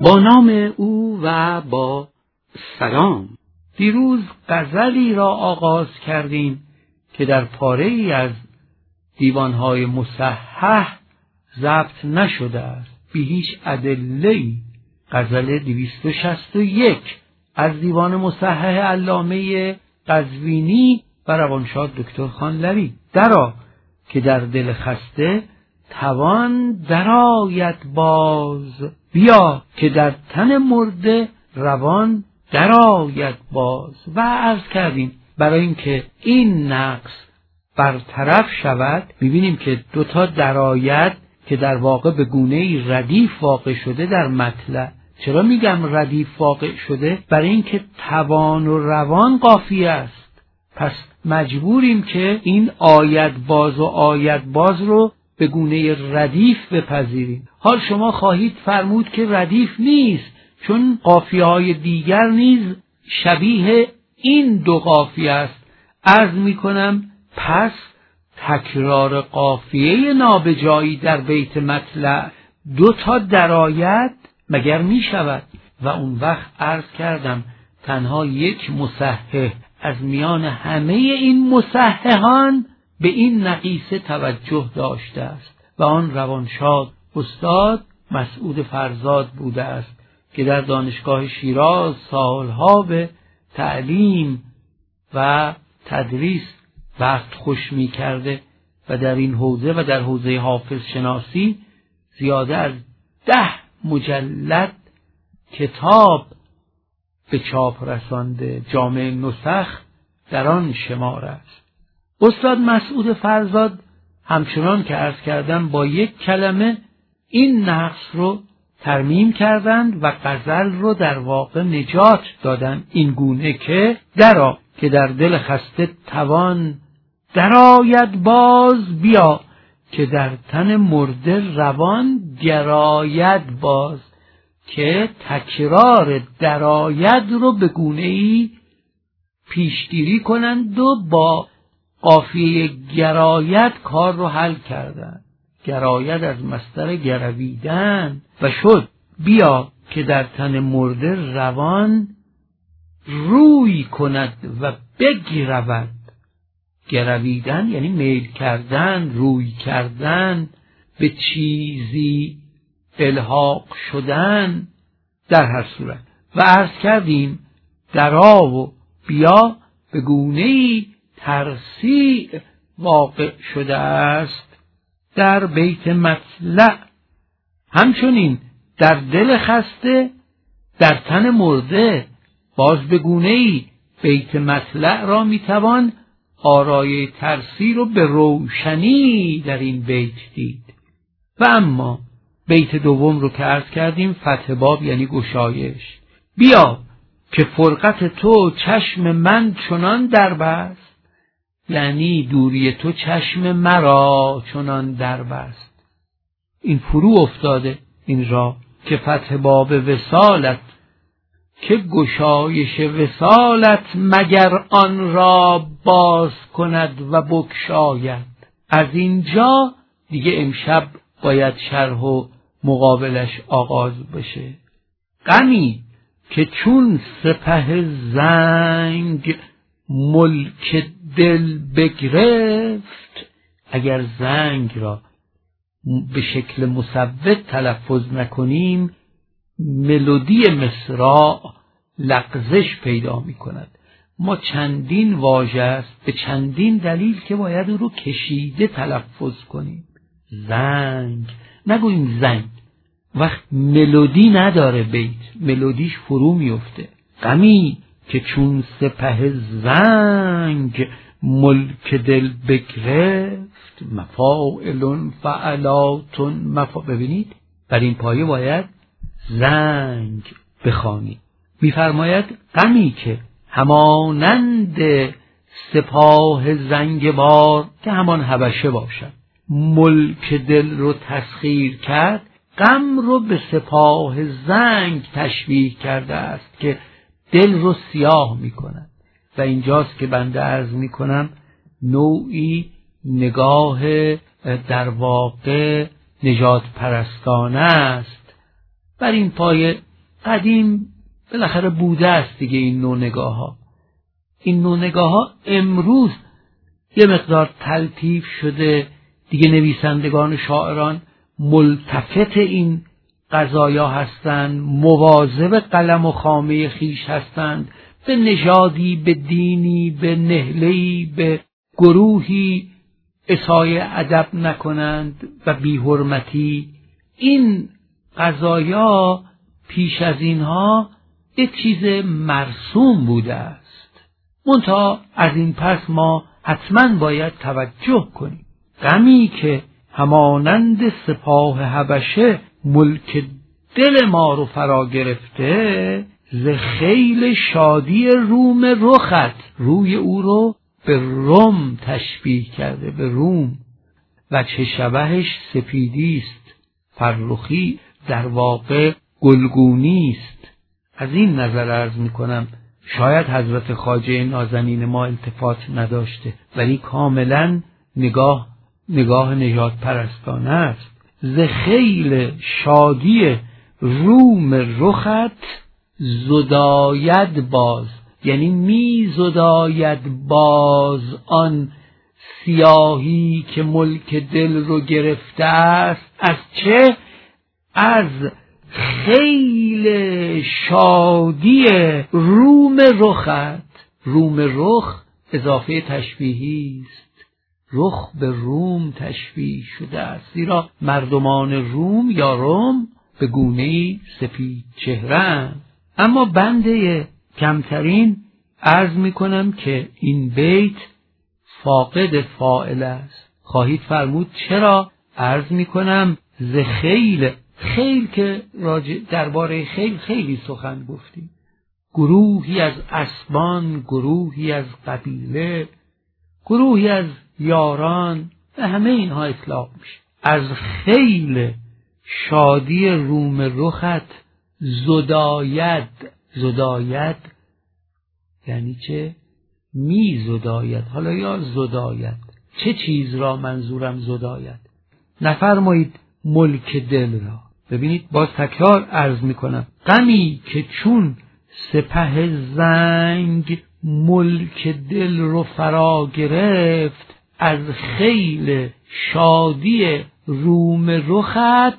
با نام او و با سلام. دیروز غزلی را آغاز کردیم که در پاره‌ای از دیوانهای مصحح ضبط نشده است، بی هیچ ادله‌ای. غزل 261 از دیوان مصحح علامه قزوینی و روانشاد دکتر خانلری. درا که در دل خسته توان درآید باز، بیا که در تن مرده روان درآید باز. و عرض کردیم برای اینکه این نقص برطرف شود، می‌بینیم که دوتا درآید که در واقع به گونه‌ای ردیف واقع شده در مطلع. چرا میگم ردیف واقع شده؟ برای اینکه توان و روان قافیه است. پس مجبوریم که این آید باز و آید باز رو به گونه ردیف بپذیریم. حال شما خواهید فرمود که ردیف نیست، چون قافیه‌های دیگر نیز شبیه این دو قافیه است. عرض می‌کنم پس تکرار قافیه نابجایی در بیت مطلع دو تا درآید مگر می شود؟ و اون وقت عرض کردم تنها یک مصحح از میان همه این مصححان به این نقیصه توجه داشته است و آن روانشاد استاد مسعود فرزاد بوده است که در دانشگاه شیراز سالها به تعلیم و تدریس وقت خوش می کرده و در این حوزه و در حوزه حافظ شناسی زیاده از 10 مجلد کتاب به چاپ رسانده. جامع نسخ در آن شمار است. استاد مسعود فرزاد همچنان که عرض کردم با یک کلمه این نقص رو ترمیم کردند و غزل رو در واقع نجات دادند، این گونه که درا که در دل خسته توان درآید باز، بیا که در تن مرده روان گراید باز. که تکرار درآید رو به گونه‌ای پیشگیری کنند و با قافیه گراید کار رو حل کردند. گراید از مصدر گرویدن و شد بیا که در تن مرده روان روی کند و بگرود. گرویدن یعنی میل کردن، روی کردن، به چیزی الحاق شدن در هر صورت. و عرض کردیم درا و بیا به گونه‌ای ترصیع واقع شده است در بیت مطلع. همچنین در دل خسته در تن مرده باز به گونه‌ای بیت مطلع را میتوان آرای ترصیع رو به روشنی در این بیت دید. و اما بیت دوم رو که عرض کردیم فتح باب یعنی گشایش. بیا که فرقت تو چشم من چنان دربست، یعنی دوری تو چشم مرا چنان دربست. این فرو افتاده این را که فتح باب وصالت، که گشایش وصالت مگر آن را باز کند و بگشاید. از اینجا دیگه امشب باید شرح و مقابلش آغاز بشه. غمی که چون سپه زنگ ملک دل بگرفت، اگر زنگ را به شکل مصوت تلفظ نکنیم ملودی مصرع لغزش پیدا می کند. ما چندین واژه است به چندین دلیل که باید او رو کشیده تلفظ کنیم. زنگ نگوییم زنگ، وقت ملودی نداره بیت، ملودیش فرو میفته. غمی که چون سپه زنگ ملک دل بگرفت، مفاعلون فعلاتون ببینید بر این پایه باید زنگ بخوانید. میفرماید غمی که همانند سپاه زنگ بار که همان حبشه باشد ملک دل رو تسخیر کرد، غم رو به سپاه زنگ تشبیه کرده است که دل رو سیاه می کند. و اینجاست که بنده عرض می کنم نوعی نگاه در واقع نجات پرستانه است. بر این پایه قدیم بالاخره بوده است دیگه. این نوع نگاه ها امروز یه مقدار تلطیف شده دیگه. نویسندگان و شاعران ملتفت این قضایا هستند، مواظب قلم و خامه خیش هستند، به نژادی، به دینی، به نهله‌ای، به گروهی اسای ادب نکنند و بی‌حرمتی. این قضایا پیش از اینها یک چیز مرسوم بوده است. منتها از این پس ما حتما باید توجه کنیم. غمی که همانند سپاه حبشه ملک دل ما رو فرا گرفته، ز خیل شادی روم رخت، روی او رو به روم تشبیه کرده، به روم. و چه شبهش سپیدی است، فرخی در واقع گلگونی است. از این نظر عرض میکنم شاید حضرت خواجه نازنین ما التفات نداشته، ولی کاملا نگاه نژاد پرستانه است. ز خیل شادی روم رخت زداید باز، یعنی می زداید باز آن سیاهی که ملک دل رو گرفته است. از چه؟ از خیل شادی روم رخت. روم رخ اضافه تشبیهی است، رخ به روم تشبیه شده است، زیرا مردمان روم یا روم به گونه‌ای سپید چهره‌اند. اما بنده کمترین عرض میکنم که این بیت فاقد فاعل است. خواهید فرمود چرا؟ عرض میکنم ز خیل که درباره خیل خیلی سخن گفتیم. گروهی از اسبان، گروهی از قبیله، گروهی از یاران، به همه اینها اطلاق میشه. از خیل شادی روم رخت زداید. زداید یعنی چه؟ می زداید. حالا یا زداید، چه چیز را منظورم زداید؟ نفرمایید ملک دل را. ببینید باز تکرار عرض میکنم، غمی که چون سپه زنگ ملک دل رو فرا گرفت، از خیل شادی روم رخت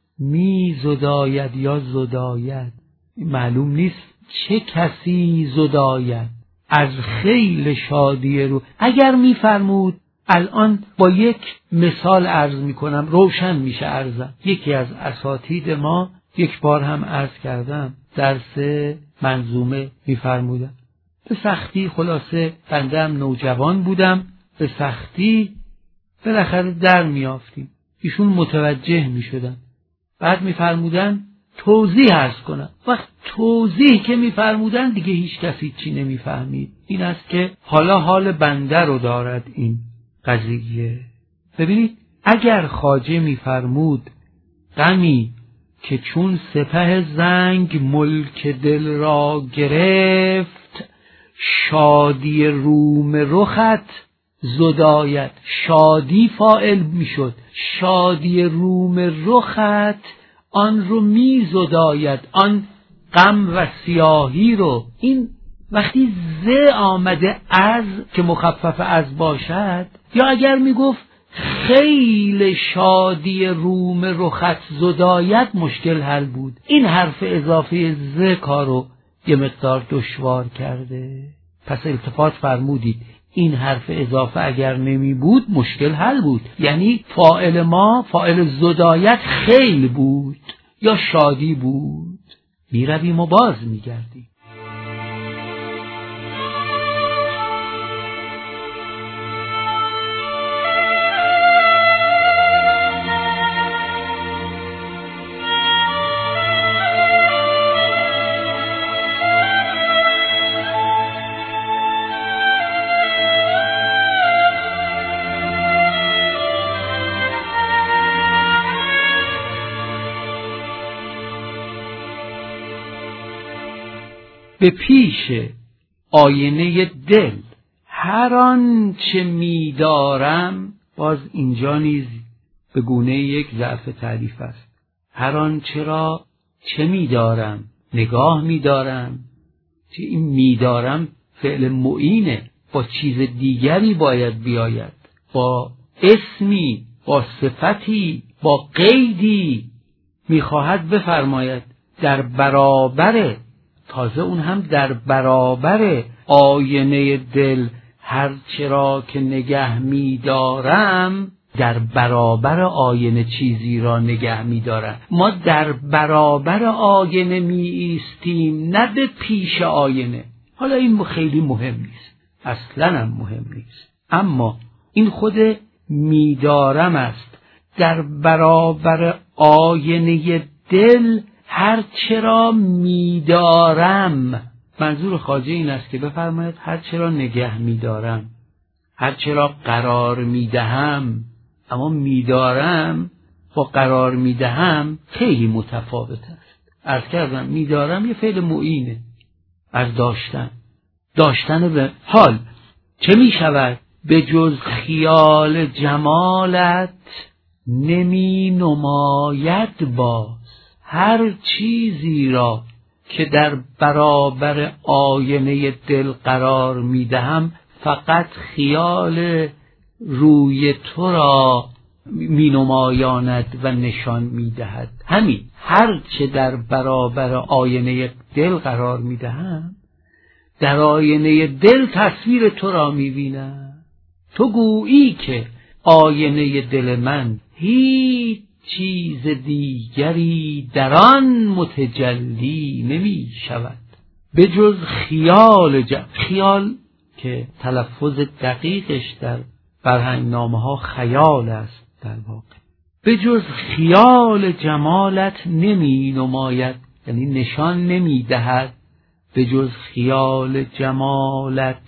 می زداید یا زداید. معلوم نیست چه کسی زداید. از خیل شادی رو اگر میفرمود، الان با یک مثال عرض میکنم روشن میشه عرضم. یکی از اساتید ما یک بار هم عرض کردم، درس منظومه میفرمودم. به سختی، خلاصه بنده هم نوجوان بودم، به سختی بالاخره در میافتیم. ایشون متوجه میشدن، بعد میفرمودن توضیح عرض کنم. وقت توضیح که میفرمودن دیگه هیچ کسی چی نمیفهمید. این است که حال بنده رو دارد این قضیه. ببینید اگر خواجه میفرمود غمی که چون سپه زنگ ملک دل را گرفت، شادی روم رخت زداید، شادی فاعل میشد، شادی روم رخت آن رو می زداید، آن غم و سیاهی رو. این وقتی ز آمده از که مخفف از باشد، یا اگر می گفت خیل شادی روم رخت زداید، مشکل حل بود. این حرف اضافه ز کارو یه مقدار دشوار کرده. پس التفات فرمودید این حرف اضافه اگر نمی بود مشکل حل بود. یعنی فاعل ما، فاعل زدایت خیل بود یا شادی بود. می رویم و باز می گردیم. به پیش آینه دل هر آن چه می دارم، باز اینجا نیز به گونه یک ضعف تعریف است. هر آن چرا چه می دارم، نگاه می‌دارم، که این می‌دارم فعل معینه، با چیز دیگری باید بیاید، با اسمی، با صفتی، با قیدی می‌خواهد بفرماید در برابر، تازه اون هم در برابر آینه دل هر چرا که نگه می‌دارم، در برابر آینه چیزی را نگه می‌دارم. ما در برابر آینه می‌ایستیم، نه به پیش آینه. حالا این خیلی مهم نیست، اصلاً هم مهم نیست، اما این خود می‌دارم است. در برابر آینه دل هر چرا می‌دارم، منظور خواجه این است که بفرماید هر چرا نگه می‌دارم، هر چرا قرار می‌دهم. اما می‌دارم با قرار می‌دهم خیلی متفاوت است. عرض کردم می‌دارم یه فعل معینه از داشتن به حال. چه می‌شود؟ به جز خیال جمالت نمی نماید باز. هر چیزی را که در برابر آینه دل قرار می‌دهم فقط خیال روی تو را می نمایاند و نشان می‌دهد. همین، هر چه در برابر آینه دل قرار می‌دهم، در آینه دل تصویر تو را می‌بینم. تو گویی که آینه دل من هیچ چیز دیگری در آن متجلی نمی شود به جز خیال که تلفظ دقیقش در فرهنگنامه‌ها خیال است. در واقع به جز خیال جمالت نمی نماید، یعنی نشان نمی دهد. به جز خیال جمالت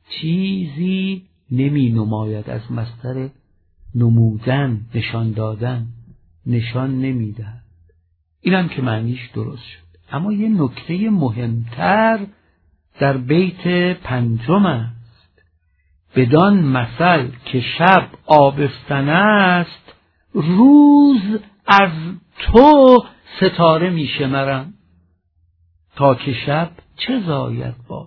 چیزی نمی نماید، از مصدر نمودن، نشان دادن، نشان نمی دهد. اینم که معنیش درست شد. اما یه نکته مهمتر در بیت 5 است. بدان مثل که شب آبستن است، روز از تو ستاره می شمرم، تا که شب چه زاید باز.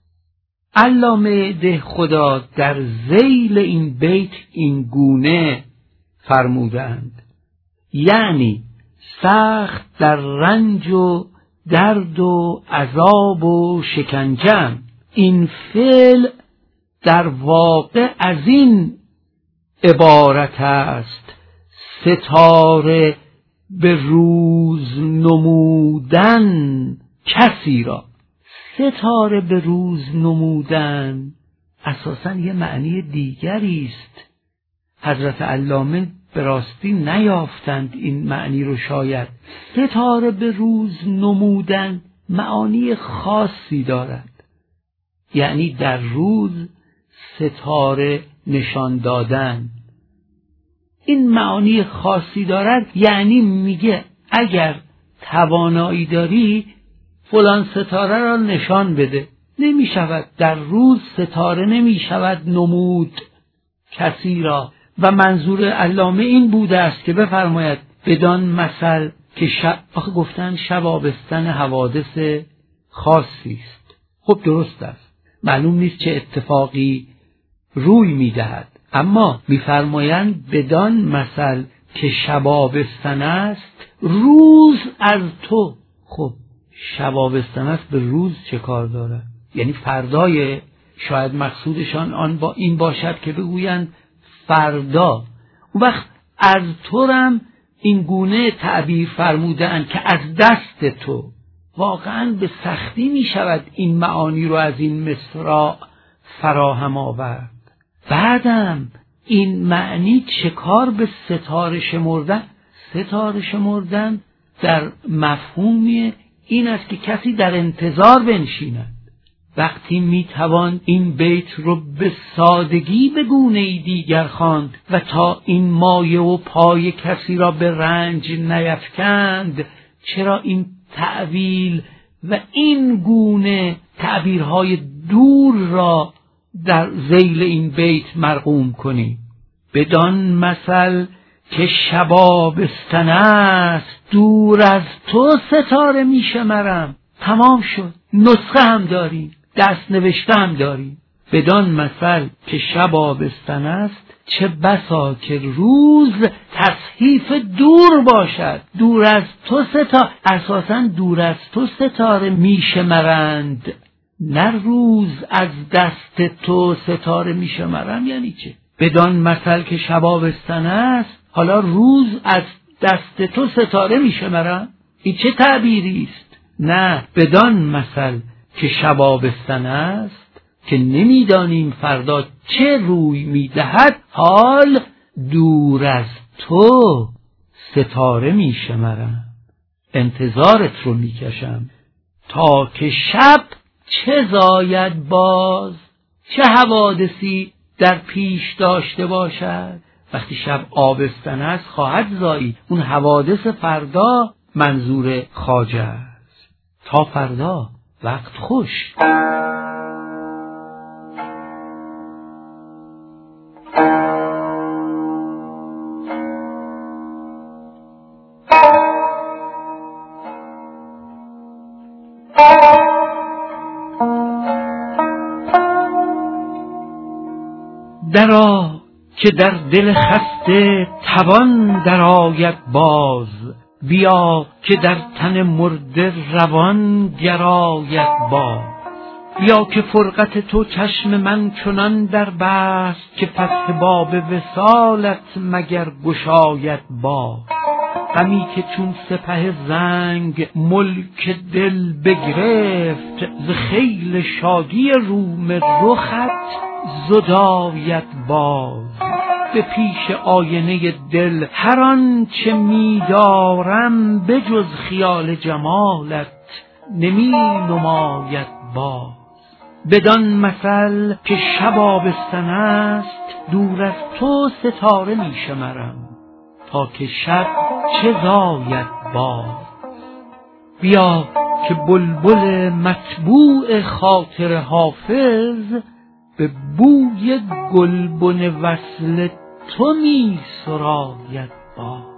علامه دهخدا در ذیل این بیت این گونه فرمودند، یعنی سخت در رنج و درد و عذاب و شکنجه. این فعل در واقع از این عبارت است: ستاره به روز نمودن کسی را. ستاره به روز نمودن اساساً یه معنی دیگری است. حضرت علامه به راستی نیافتند این معنی رو. شاید ستاره به روز نمودن معانی خاصی دارد، یعنی در روز ستاره نشان دادن. این معانی خاصی دارد، یعنی میگه اگر توانایی داری فلان ستاره را نشان بده. نمی شود در روز ستاره نمی شود نمود کسی را. و منظور علامه این بوده است که بفرماید بدان مثل که گفتن شب آبستن حوادث خاصی است. خب درست است، معلوم نیست چه اتفاقی روی می دهد، اما میفرمایند بدان مثل که شب آبستن است، روز از تو. خب شب آبستن است، به روز چه کار دارد؟ یعنی فردای، شاید مقصودشان آن با این باشد که بگویند فردا. اون وقت از تو رم این گونه تعبیر فرمودند که از دست تو. واقعا به سختی می شود این معانی رو از این مصرع فراهم آورد. بعدم این معنی چه کار به ستاره شمردن؟ ستاره شمردن در مفهومی این است که کسی در انتظار بنشیند. وقتی میتوان این بیت رو به سادگی به گونه‌ای دیگر خواند و تا این مایه و پای کسی را به رنج نیفکند، چرا این تعویل و این گونه تعبیرهای دور را در ذیل این بیت مرقوم کنی؟ بدان مثل که شب آبستن است، دور از تو ستاره می شمرم. تمام شد. نسخه هم داریم، دست نوشته هم داریم. بدان مثل که شب آبستن است، چه بسا که روز تصحیف دور باشد. دور از تو اساساً دور از تو ستاره میشمرند، نه روز از دست تو ستاره میشمرند. یعنی چه؟ بدان مثل که شب آبستن است، حالا روز از دست تو ستاره میشمرند؟ این چه تعبیری است؟ نه، بدان مثل که شب آبستن است که نمیدانیم فردا چه روی میدهد، حال دور از تو ستاره میشمرم. انتظارت رو میکشم تا که شب چه زاید باز، چه حوادثی در پیش داشته باشد. وقتی شب آبستن است خواهد زایید. اون حوادث فردا منظور خواجه است. تا فردا، وقت خوش. درآ که در دل خسته توان درآید باز، بیا که در تن مرده روان گراید باز. بیا که فرقت تو چشم من چنان در بست، که فتح باب وصالت مگر گشاید باز. غمی که چون سپه زنگ ملک دل بگرفت، ز خیل شادی روم رخت زداید باز. به پیش آینه دل هر آن چه می‌دارم، بجز خیال جمالت نمی نماید باز. بدان مثل که شب آبستن است، دور از تو ستاره میشمرم، تا که شب چه زاید باز. بیا که بلبل مطبوع خاطر حافظ، به بوی گلبن وصل تو می سراید باز.